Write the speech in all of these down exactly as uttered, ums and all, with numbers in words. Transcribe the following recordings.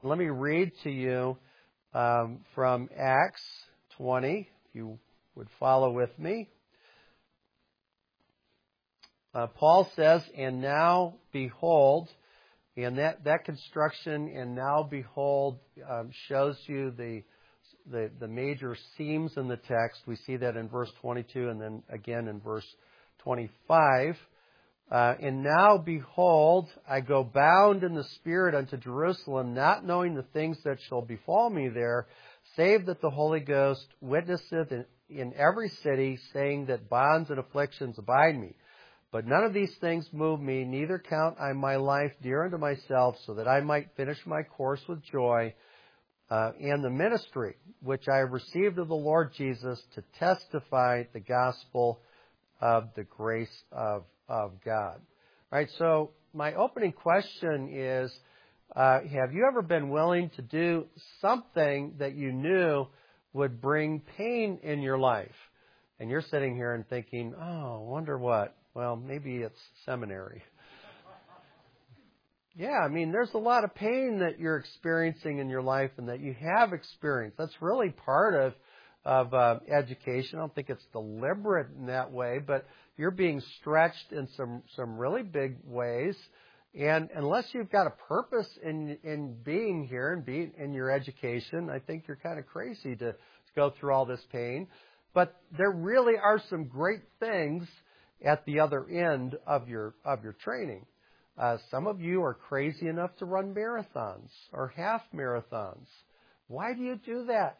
Let me read to you um, from Acts twenty, if you would follow with me. Uh, Paul says, and now behold, and that, that construction, and now behold, um, shows you the, the the major themes in the text. We see that in verse twenty-two and then again in verse twenty-five. Uh, and now behold, I go bound in the Spirit unto Jerusalem, not knowing the things that shall befall me there, save that the Holy Ghost witnesseth in, in every city, saying that bonds and afflictions abide me. But none of these things move me, neither count I my life dear unto myself, so that I might finish my course with joy, uh, and the ministry which I have received of the Lord Jesus, to testify the gospel of the grace of, of God. All right, so my opening question is, uh, have you ever been willing to do something that you knew would bring pain in your life? And you're sitting here and thinking, oh, wonder what? Well, maybe it's seminary. Yeah, I mean, there's a lot of pain that you're experiencing in your life and that you have experienced. That's really part of of uh, education. I don't think it's deliberate in that way, but you're being stretched in some, some really big ways. And unless you've got a purpose in in being here and being in your education, I think you're kind of crazy to, to go through all this pain. But there really are some great things at the other end of your of your training. Uh, some of you are crazy enough to run marathons or half marathons. Why do you do that?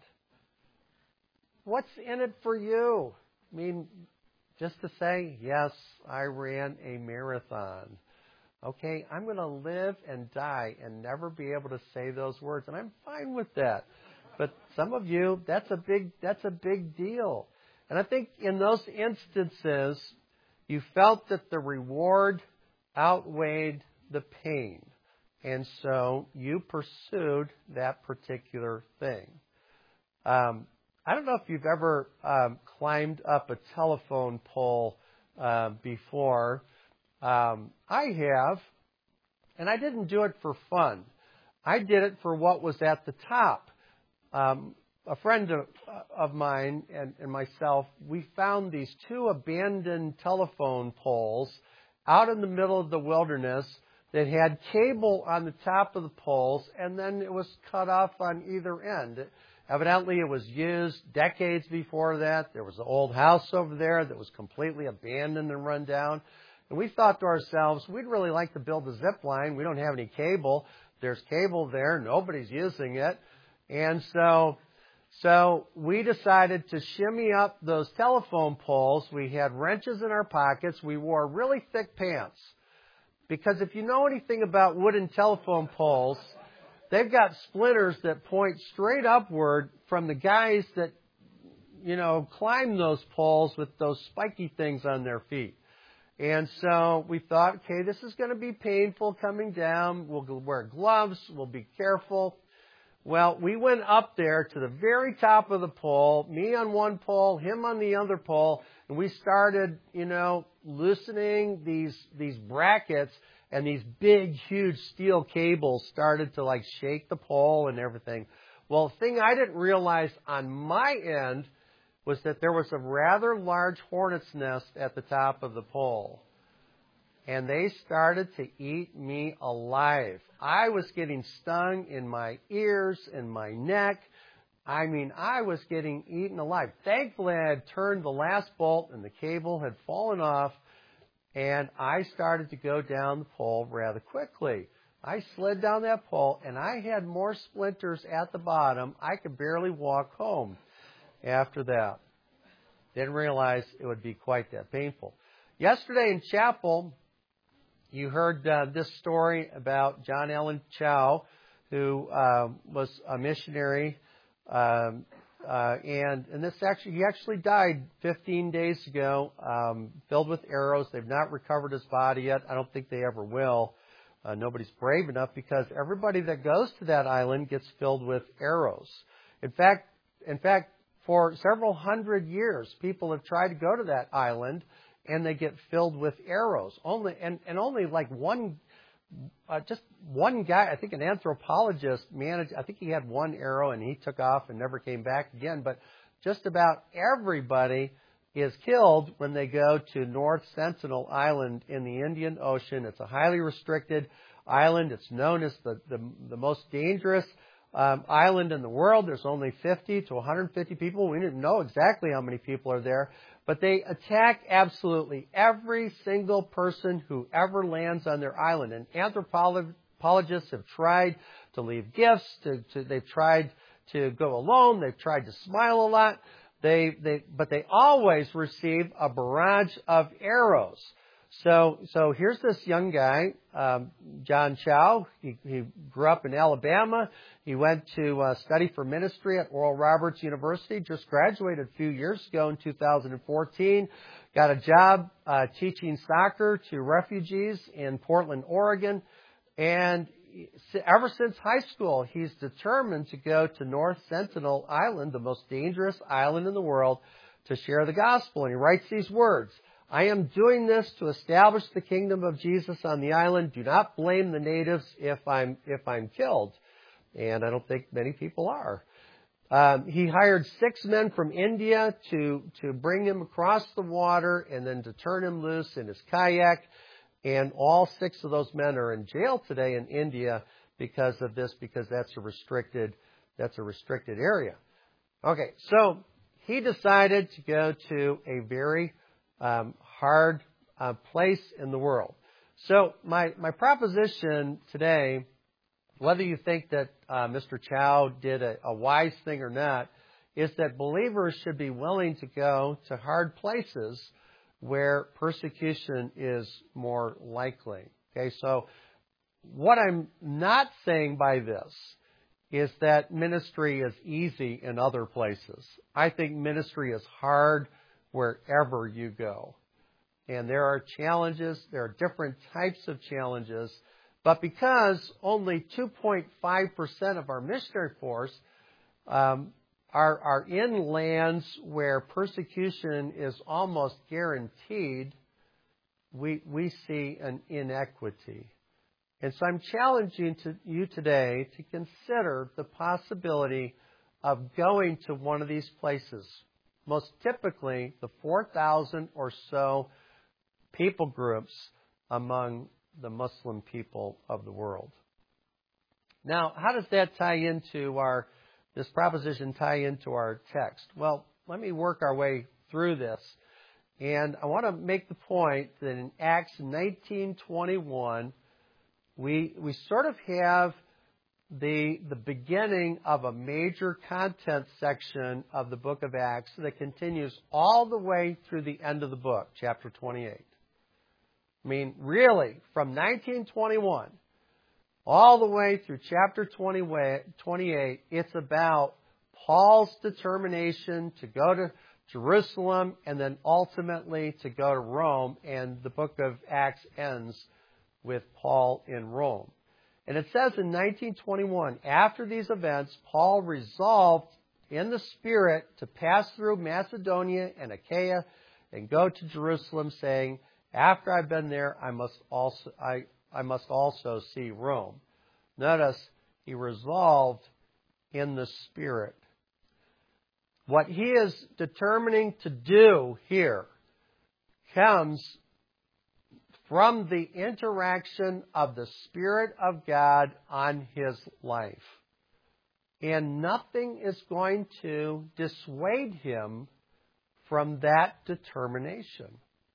What's in it for you? I mean, just to say, yes, I ran a marathon. Okay, I'm going to live and die and never be able to say those words, and I'm fine with that. But some of you, that's a big that's a big deal. And I think in those instances, you felt that the reward outweighed the pain. And so you pursued that particular thing. Um, I don't know if you've ever um, climbed up a telephone pole uh, before. Um, I have, and I didn't do it for fun. I did it for what was at the top. Um, a friend of, of mine and, and myself, we found these two abandoned telephone poles out in the middle of the wilderness that had cable on the top of the poles, and then it was cut off on either end. Evidently, it was used decades before that. There was an old house over there that was completely abandoned and run down. And we thought to ourselves, we'd really like to build a zip line. We don't have any cable. There's cable there. Nobody's using it. And so, so we decided to shimmy up those telephone poles. We had wrenches in our pockets. We wore really thick pants. Because if you know anything about wooden telephone poles, they've got splinters that point straight upward from the guys that, you know, climb those poles with those spiky things on their feet. And so we thought, okay, this is going to be painful coming down. We'll wear gloves. We'll be careful. Well, we went up there to the very top of the pole, me on one pole, him on the other pole, and we started, you know, loosening these these brackets. And these big, huge steel cables started to like shake the pole and everything. Well, the thing I didn't realize on my end was that there was a rather large hornet's nest at the top of the pole. And they started to eat me alive. I was getting stung in my ears and my neck. I mean, I was getting eaten alive. Thankfully, I had turned the last bolt and the cable had fallen off. And I started to go down the pole rather quickly. I slid down that pole, and I had more splinters at the bottom. I could barely walk home after that. Didn't realize it would be quite that painful. Yesterday in chapel, you heard uh, this story about John Allen Chow, who uh, was a missionary. Um, Uh, and, and this actually, he actually died fifteen days ago, um, filled with arrows. They've not recovered his body yet. I don't think they ever will. Uh, nobody's brave enough because everybody that goes to that island gets filled with arrows. In fact, in fact, for several hundred years, people have tried to go to that island and they get filled with arrows. Only, and, and only like one, uh, just one guy, I think an anthropologist managed, I think he had one arrow and he took off and never came back again. But just about everybody is killed when they go to North Sentinel Island in the Indian Ocean. It's a highly restricted island. It's known as the, the, the most dangerous um, island in the world. There's only fifty to one hundred fifty people. We didn't know exactly how many people are there. But they attack absolutely every single person who ever lands on their island. And anthropologists have tried to leave gifts. To, to, they've tried to go alone. They've tried to smile a lot. They, they, but they always receive a barrage of arrows. So, so here's this young guy, um, John Chow. He, he grew up in Alabama. He went to uh, study for ministry at Oral Roberts University. Just graduated a few years ago in two thousand fourteen. Got a job uh, teaching soccer to refugees in Portland, Oregon, and ever since high school, he's determined to go to North Sentinel Island, the most dangerous island in the world, to share the gospel. And he writes these words: I am doing this to establish the kingdom of Jesus on the island. Do not blame the natives if I'm if I'm killed. And I don't think many people are. Um, he hired six men from India to, to bring him across the water and then to turn him loose in his kayak. And all six of those men are in jail today in India because of this, because that's a restricted, that's a restricted area. Okay, so he decided to go to a very um, hard uh, place in the world. So my, my proposition today, whether you think that uh, Mister Chow did a, a wise thing or not, is that believers should be willing to go to hard places where persecution is more likely. Okay, so what I'm not saying by this is that ministry is easy in other places. I think ministry is hard wherever you go. And there are challenges, there are different types of challenges, but because only two point five percent of our missionary force um, are, are in lands where persecution is almost guaranteed, we, we see an inequity. And so I'm challenging to you today to consider the possibility of going to one of these places. Most typically, the four thousand or so people groups among the Muslim people of the world. Now, how does that tie into our, this proposition tie into our text? Well, let me work our way through this. And I want to make the point that in Acts nineteen twenty-one, we, we sort of have the, the beginning of a major content section of the book of Acts that continues all the way through the end of the book, chapter twenty-eight. I mean, really, from nineteen twenty-one all the way through chapter twenty-eight, it's about Paul's determination to go to Jerusalem and then ultimately to go to Rome. And the book of Acts ends with Paul in Rome. And it says in nineteen twenty-one, after these events, Paul resolved in the Spirit to pass through Macedonia and Achaia and go to Jerusalem, saying, after I've been there, I must also I, I must also see Rome. Notice he resolved in the Spirit. What he is determining to do here comes from the interaction of the Spirit of God on his life. And nothing is going to dissuade him from that determination.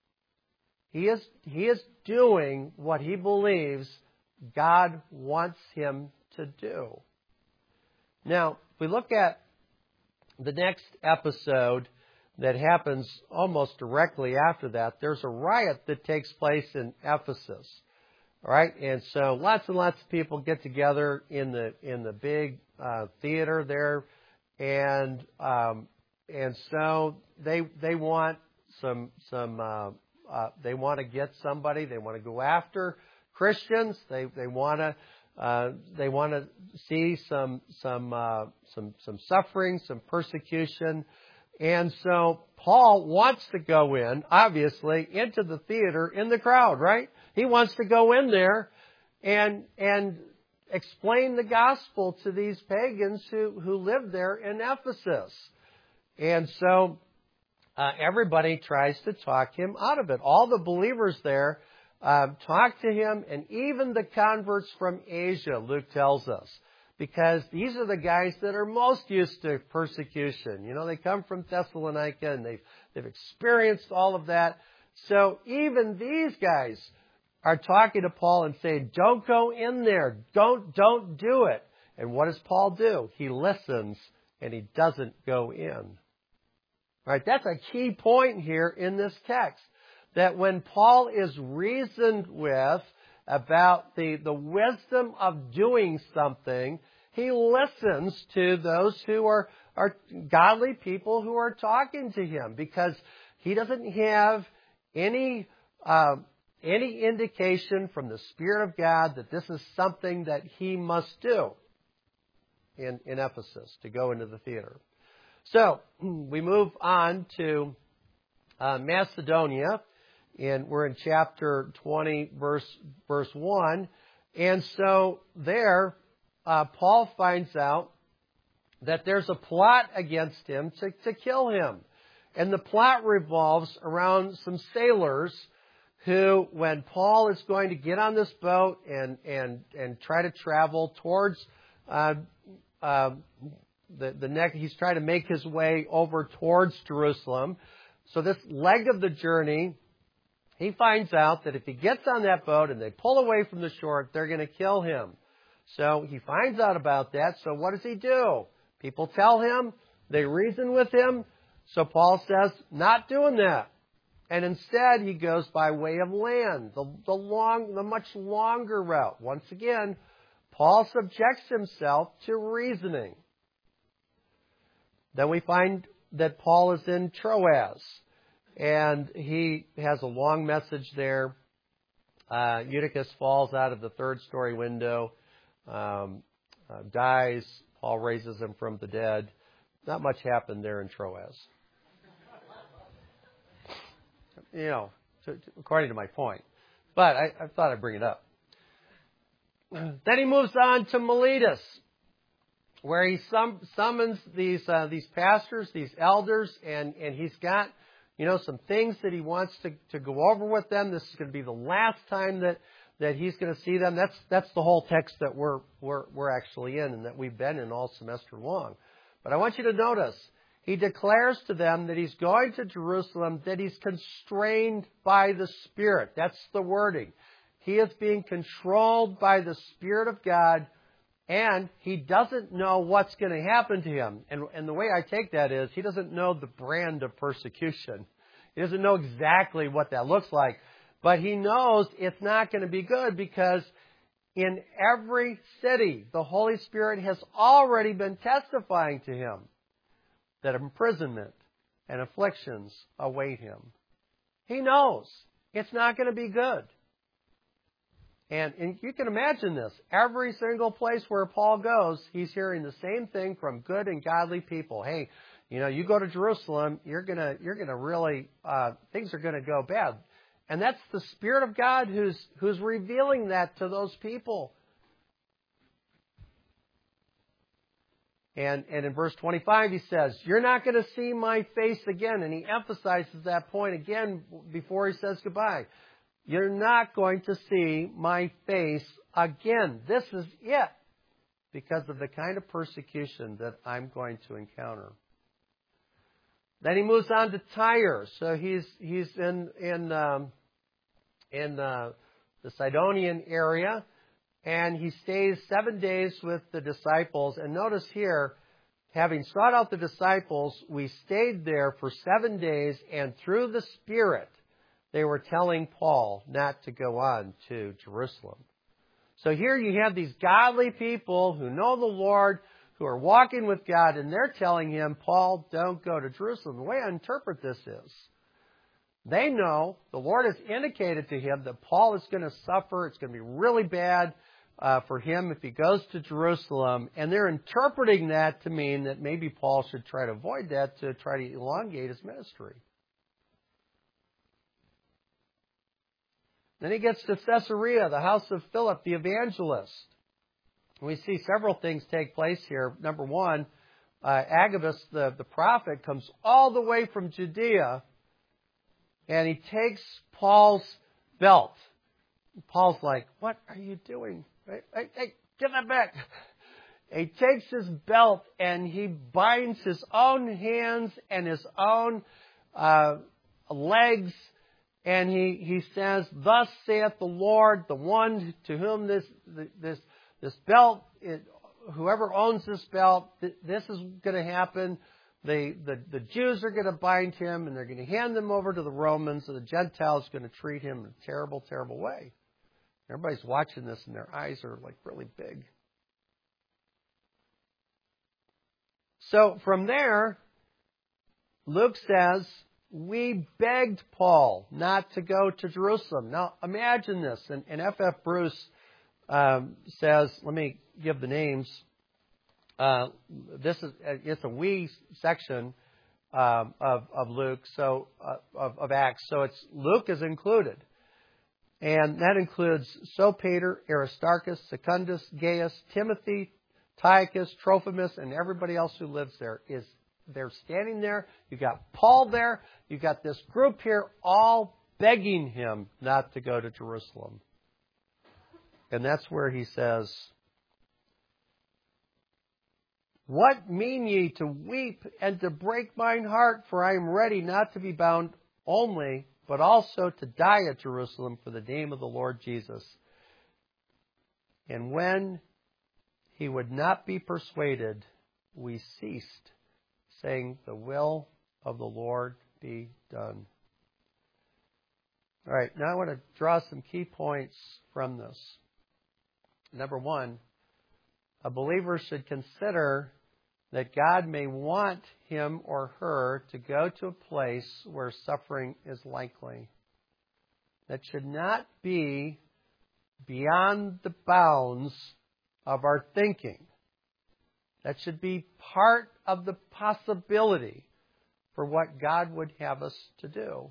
He is, he is doing what he believes God wants him to do. Now, if we look at the next episode that happens almost directly after that, there's a riot that takes place in Ephesus. All right, and so lots and lots of people get together in the in the big uh, theater there, and um, and so they they want some some uh, uh, they want to get somebody. They want to go after Christians. They they want to uh, they want to see some some uh, some some suffering, some persecution. And so Paul wants to go in, obviously, into the theater in the crowd, right? He wants to go in there and and explain the gospel to these pagans who, who lived there in Ephesus. And so uh, everybody tries to talk him out of it. All the believers there uh, talk to him, and even the converts from Asia, Luke tells us, because these are the guys that are most used to persecution. You know, they come from Thessalonica, and they've, they've experienced all of that. So even these guys are talking to Paul and saying, don't go in there. Don't, don't do it. And what does Paul do? He listens and he doesn't go in. All right, that's a key point here in this text. That when Paul is reasoned with about the, the wisdom of doing something, he listens to those who are, are godly people who are talking to him, because he doesn't have any uh, any indication from the Spirit of God that this is something that he must do in, in Ephesus, to go into the theater. So we move on to uh, Macedonia, and we're in chapter twenty, verse verse one. And so there, uh, Paul finds out that there's a plot against him to, to kill him. And the plot revolves around some sailors who, when Paul is going to get on this boat and and, and try to travel towards uh, uh, the, the neck, he's trying to make his way over towards Jerusalem. So this leg of the journey, he finds out that if he gets on that boat and they pull away from the shore, they're going to kill him. So he finds out about that. So what does he do? People tell him, they reason with him. So Paul says, not doing that. And instead, he goes by way of land, the, the long, the much longer route. Once again, Paul subjects himself to reasoning. Then we find that Paul is in Troas, and he has a long message there. Uh, Eutychus falls out of the third-story window, um, uh, dies. Paul raises him from the dead. Not much happened there in Troas. You know, to, to, according to my point. But I, I thought I'd bring it up. Then he moves on to Miletus, where he sum, summons these uh, these pastors, these elders, and, and he's got, you know, some things that he wants to, to go over with them. This is going to be the last time that, that he's going to see them. That's that's the whole text that we're we're we're actually in, and that we've been in all semester long. But I want you to notice, he declares to them that he's going to Jerusalem, that he's constrained by the Spirit. That's the wording. He is being controlled by the Spirit of God, and he doesn't know what's going to happen to him. And, and the way I take that is, he doesn't know the brand of persecution. He doesn't know exactly what that looks like. But he knows it's not going to be good, because in every city, the Holy Spirit has already been testifying to him that imprisonment and afflictions await him. He knows it's not going to be good. And, and you can imagine this. Every single place where Paul goes, he's hearing the same thing from good and godly people. Hey, you know, you go to Jerusalem, you're gonna you're gonna really uh, things are gonna go bad. And that's the Spirit of God who's who's revealing that to those people. And, and in verse twenty-five, he says, you're not going to see my face again. And he emphasizes that point again before he says goodbye. You're not going to see my face again. This is it, because of the kind of persecution that I'm going to encounter. Then he moves on to Tyre. So he's he's in in um, in uh, the Sidonian area. And he stays seven days with the disciples. And notice here, having sought out the disciples, we stayed there for seven days. And through the Spirit, they were telling Paul not to go on to Jerusalem. So here you have these godly people who know the Lord, who are walking with God. And they're telling him, Paul, don't go to Jerusalem. The way I interpret this is, they know the Lord has indicated to him that Paul is going to suffer. It's going to be really bad Uh, for him if he goes to Jerusalem, and they're interpreting that to mean that maybe Paul should try to avoid that to try to elongate his ministry. Then he gets to Caesarea, the house of Philip the evangelist. We see several things take place here. Number one, uh, Agabus, the, the prophet, comes all the way from Judea, and he takes Paul's belt. Paul's like, what are you doing? Hey, hey, hey, give that back. He takes his belt and he binds his own hands and his own uh, legs, and he, he says, thus saith the Lord, the one to whom this this this belt, it, whoever owns this belt, this is going to happen. They, the, the Jews are going to bind him, and they're going to hand him over to the Romans, and the Gentiles are going to treat him in a terrible, terrible way. Everybody's watching this, and their eyes are like really big. So from there, Luke says, we begged Paul not to go to Jerusalem. Now, imagine this. And, and F F Bruce um, says, let me give the names. Uh, this is it's a we section um, of, of Luke, so uh, of, of Acts. So it's Luke is included. And that includes Sopater, Aristarchus, Secundus, Gaius, Timothy, Tychicus, Trophimus, and everybody else who lives there is they're standing there. You've got Paul there. You've got this group here all begging him not to go to Jerusalem. And that's where he says, what mean ye to weep and to break mine heart? For I am ready not to be bound only, but also to die at Jerusalem for the name of the Lord Jesus. And when he would not be persuaded, we ceased, saying, the will of the Lord be done. All right, now I want to draw some key points from this. Number one, a believer should consider that God may want him or her to go to a place where suffering is likely. That should not be beyond the bounds of our thinking. That should be part of the possibility for what God would have us to do.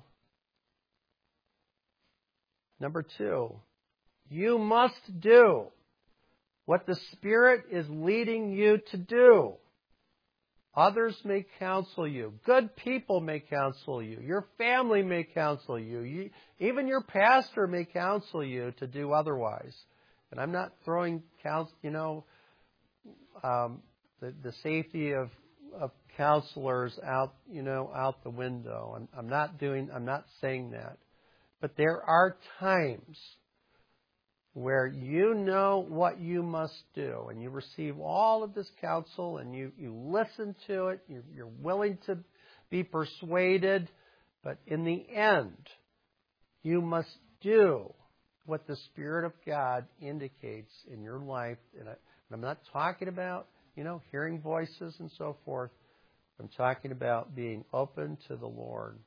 Number two, you must do what the Spirit is leading you to do. Others may counsel you. Good people may counsel you. Your family may counsel you. you. Even your pastor may counsel you to do otherwise. And I'm not throwing, counsel, you know, um, the, the safety of, of counselors out, you know, out the window. I'm, I'm not doing. I'm not saying that. But there are times where you know what you must do, and you receive all of this counsel, and you, you listen to it, you're, you're willing to be persuaded, but in the end, you must do what the Spirit of God indicates in your life. And, I, and I'm not talking about, you know, hearing voices and so forth. I'm talking about being open to the Lord.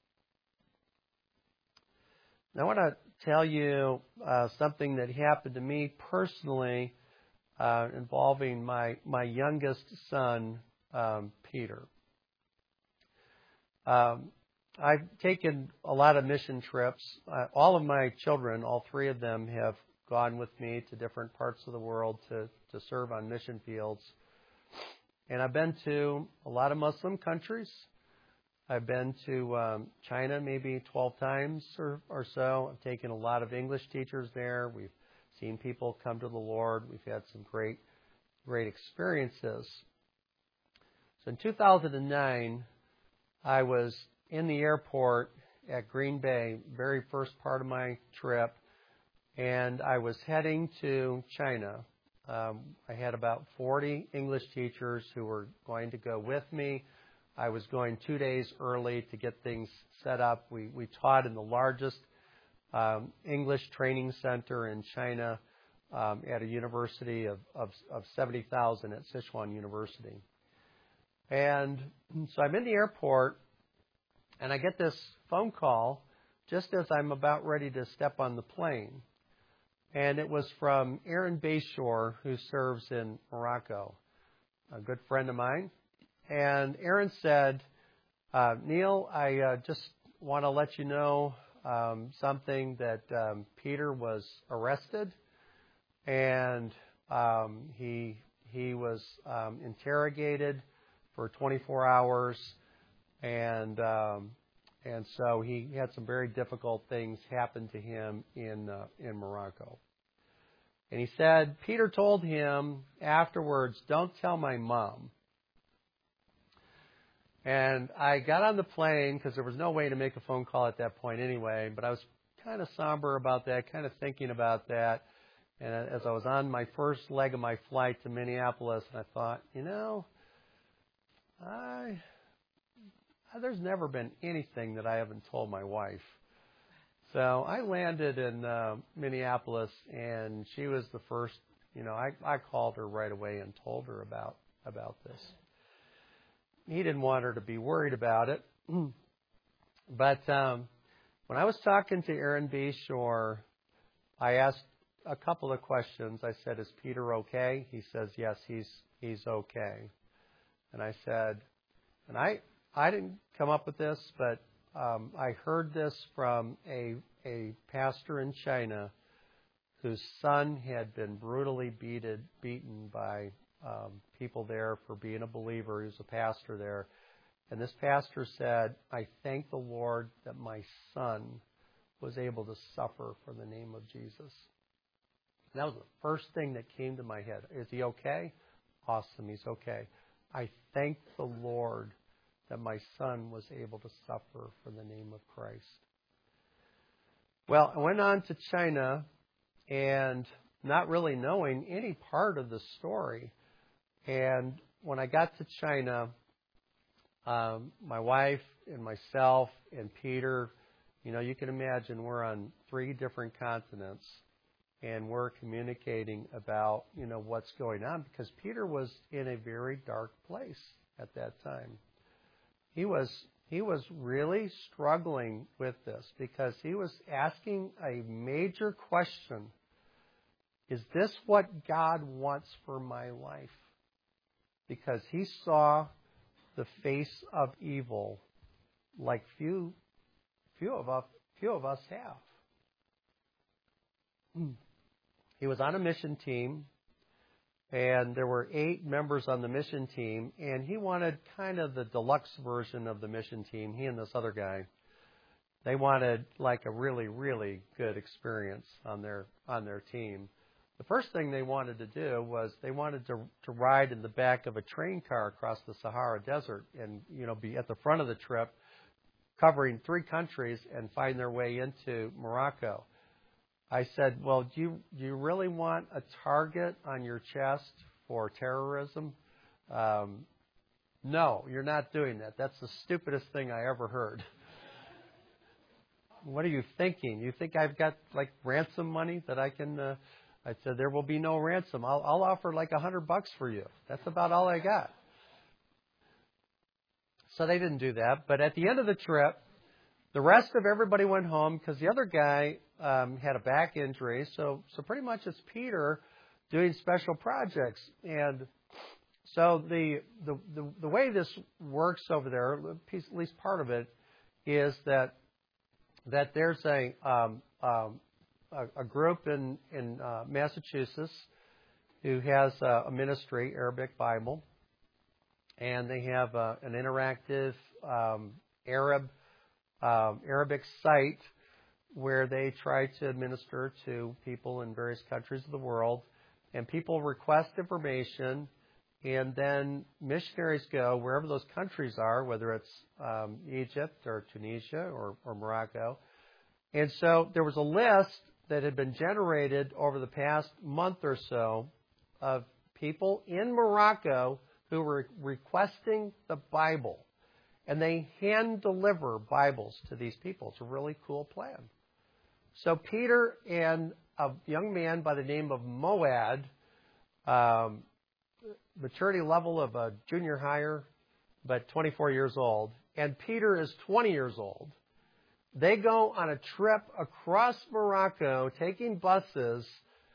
Now, I want to tell you uh, something that happened to me personally uh, involving my, my youngest son, um, Peter. Um, I've taken a lot of mission trips. Uh, all of my children, all three of them, have gone with me to different parts of the world to, to serve on mission fields. And I've been to a lot of Muslim countries. I've been to um, China maybe twelve times or, or so. I've taken a lot of English teachers there. We've seen people come to the Lord. We've had some great, great experiences. So in two thousand nine, I was in the airport at Green Bay, very first part of my trip, and I was heading to China. Um, I had about forty English teachers who were going to go with me. I was going two days early to get things set up. We we taught in the largest um, English training center in China um, at a university of, of, of seventy thousand at Sichuan University. And so I'm in the airport, and I get this phone call just as I'm about ready to step on the plane. And it was from Aaron Bayshore, who serves in Morocco, a good friend of mine. And Aaron said, uh, Neil, I uh, just want to let you know um, something that um, Peter was arrested, and um, he he was um, interrogated for twenty-four hours, and um, and so he had some very difficult things happen to him in uh, in Morocco. And he said, Peter told him afterwards, "Don't tell my mom." And I got on the plane because there was no way to make a phone call at that point anyway, but I was kind of somber about that, kind of thinking about that. And as I was on my first leg of my flight to Minneapolis, I thought, you know, I there's never been anything that I haven't told my wife. So I landed in uh, Minneapolis, and she was the first, you know, I, I called her right away and told her about, about this. He didn't want her to be worried about it. But um, when I was talking to Aaron B. Shore, I asked a couple of questions. I said, "Is Peter okay?" He says, "Yes, he's he's okay." And I said, and I I didn't come up with this, but um, I heard this from a a pastor in China whose son had been brutally beated, beaten by um, people there for being a believer. He was a pastor there. And this pastor said, "I thank the Lord that my son was able to suffer for the name of Jesus." And that was the first thing that came to my head. Is he okay? Awesome, he's okay. I thank the Lord that my son was able to suffer for the name of Christ. Well, I went on to China, and not really knowing any part of the story. And when I got to China, um, my wife and myself and Peter, you know, you can imagine we're on three different continents, and we're communicating about, you know, what's going on, because Peter was in a very dark place at that time. He was he was really struggling with this, because he was asking a major question. Is this what God wants for my life? Because he saw the face of evil like few few of us few of us have. He was on a mission team, and there were eight members on the mission team, and he wanted kind of the deluxe version of the mission team, he and this other guy. They wanted like a really, really good experience on their on their team. The first thing they wanted to do was they wanted to to ride in the back of a train car across the Sahara Desert and, you know, be at the front of the trip, covering three countries, and find their way into Morocco. I said, "Well, do you do you really want a target on your chest for terrorism?" Um, no, you're not doing that. That's the stupidest thing I ever heard. What are you thinking? You think I've got like ransom money that I can? Uh, I said, "There will be no ransom. I'll, I'll offer like a hundred bucks for you. That's about all I got." So they didn't do that. But at the end of the trip, the rest of everybody went home because the other guy um, had a back injury. So, so pretty much it's Peter doing special projects. And so the the the, the way this works over there, at least part of it, is that that there's a um, um, a, a group in in uh, Massachusetts who has a, a ministry, Arabic Bible, and they have a, an interactive um, Arab um, Arabic site where they try to minister to people in various countries of the world, and people request information, and then missionaries go wherever those countries are, whether it's um, Egypt or Tunisia or, or Morocco. And so there was a list that had been generated over the past month or so of people in Morocco who were requesting the Bible. And they hand deliver Bibles to these people. It's a really cool plan. So Peter and a young man by the name of Moad, um, maturity level of a junior higher, but twenty-four years old, and Peter is twenty years old. They go on a trip across Morocco, taking buses,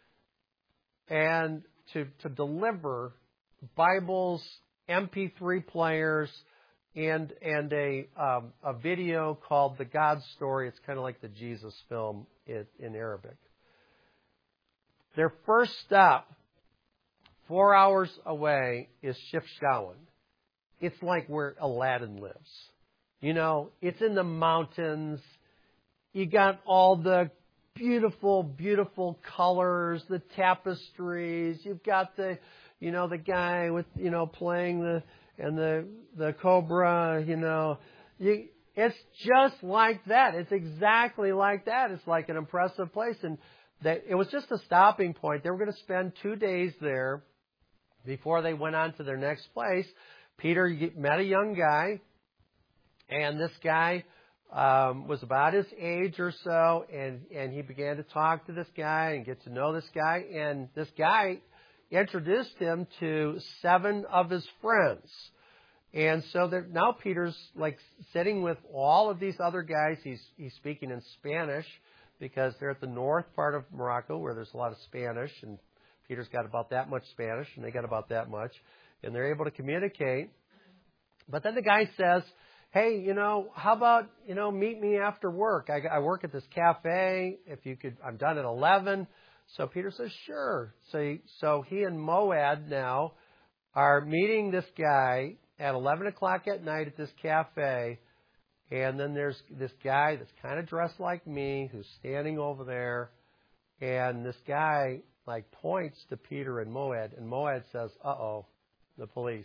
and to, to deliver Bibles, M P three players, and and a um, a video called The God Story. It's kind of like the Jesus film in, in Arabic. Their first stop, four hours away, is Chefchaouen. It's like where Aladdin lives. You know, it's in the mountains. You got all the beautiful, beautiful colors, the tapestries. You've got the, you know, the guy with, you know, playing the, and the, the cobra, you know. You, it's just like that. It's exactly like that. It's like an impressive place. And that, it was just a stopping point. They were going to spend two days there before they went on to their next place. Peter met a young guy, and this guy um, was about his age or so, and, and he began to talk to this guy and get to know this guy, and this guy introduced him to seven of his friends. And so now Peter's like sitting with all of these other guys. He's he's speaking in Spanish because they're at the north part of Morocco where there's a lot of Spanish, and Peter's got about that much Spanish, and they got about that much, and they're able to communicate. But then the guy says, hey, you know, how about, you know, meet me after work? I, I work at this cafe. If you could, I'm done at eleven. So Peter says, sure. So he, so he and Moad now are meeting this guy at eleven o'clock at night at this cafe. And then there's this guy that's kind of dressed like me who's standing over there. And this guy, like, points to Peter and Moad. And Moad says, uh-oh, the police.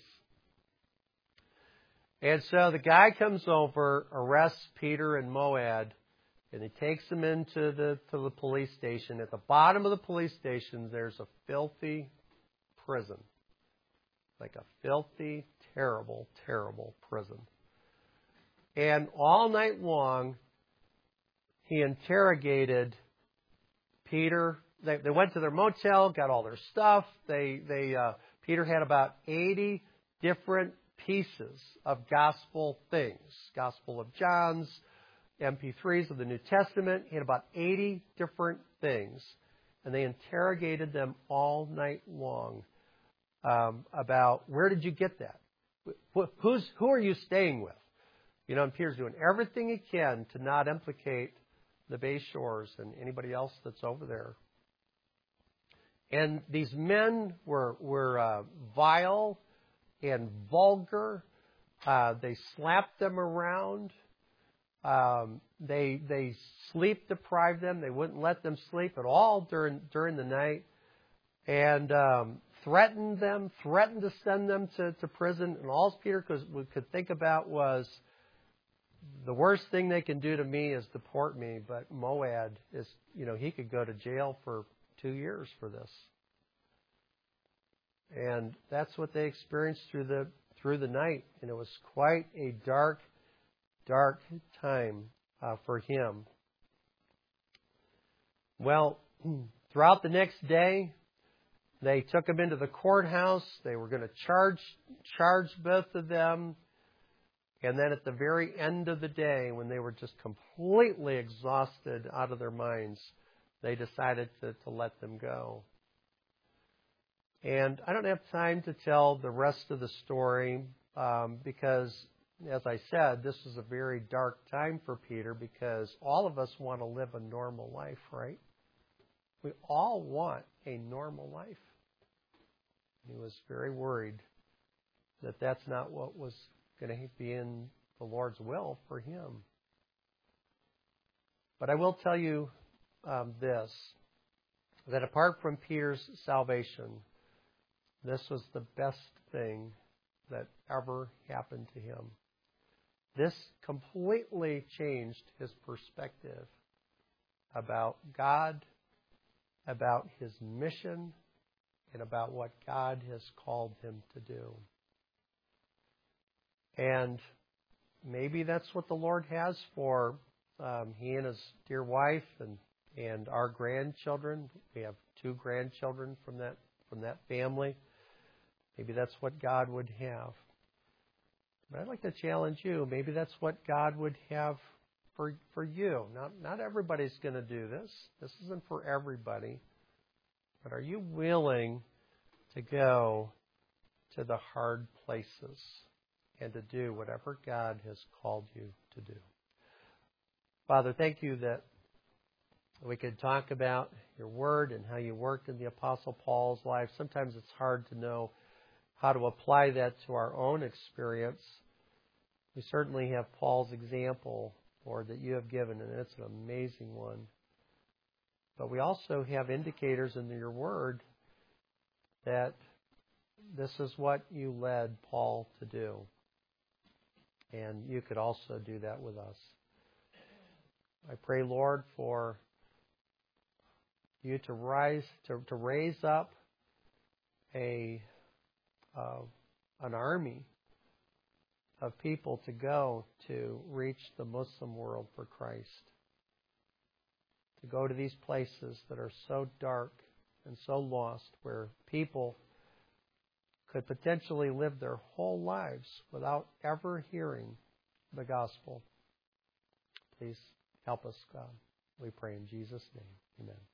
And so the guy comes over, arrests Peter and Moad, and he takes them into the to the police station. At the bottom of the police station, there's a filthy prison. Like a filthy, terrible, terrible prison. And all night long, he interrogated Peter. They, they went to their motel, got all their stuff. They they uh, Peter had about eighty different pieces of gospel things. Gospel of John's, M P threes of the New Testament. He had about eighty different things. And they interrogated them all night long um, about, where did you get that? Who's, who are you staying with? You know, and Peter's doing everything he can to not implicate the Bay Shores and anybody else that's over there. And these men were, were uh, vile and vulgar. Uh, they slapped them around. Um, they they sleep deprived them. They wouldn't let them sleep at all during during the night, and um, threatened them. Threatened to send them to, to prison. And all Peter could, could think about was, the worst thing they can do to me is deport me. But Moad is, you know, he could go to jail for two years for this. And that's what they experienced through the through the night. And it was quite a dark, dark time uh, for him. Well, throughout the next day, they took him into the courthouse. They were going to charge charge both of them. And then at the very end of the day, when they were just completely exhausted out of their minds, they decided to, to let them go. And I don't have time to tell the rest of the story um, because, as I said, this is a very dark time for Peter because all of us want to live a normal life, right? We all want a normal life. He was very worried that that's not what was going to be in the Lord's will for him. But I will tell you um, this, that apart from Peter's salvation, this was the best thing that ever happened to him. This completely changed his perspective about God, about his mission, and about what God has called him to do. And maybe that's what the Lord has for um, he and his dear wife and, and our grandchildren. We have two grandchildren from that from that family. Maybe that's what God would have. But I'd like to challenge you. Maybe that's what God would have for for you. Not not everybody's going to do this. This isn't for everybody. But are you willing to go to the hard places? and to do whatever God has called you to do. Father, thank you that we could talk about your word and how you worked in the Apostle Paul's life. Sometimes it's hard to know how to apply that to our own experience. We certainly have Paul's example, Lord, that you have given, and it's an amazing one. But we also have indicators in your word that this is what you led Paul to do. And you could also do that with us. I pray, Lord, for you to rise, to, to raise up a uh, an army of people to go to reach the Muslim world for Christ. To go to these places that are so dark and so lost, where people could potentially live their whole lives without ever hearing the gospel. Please help us, God. We pray in Jesus' name. Amen.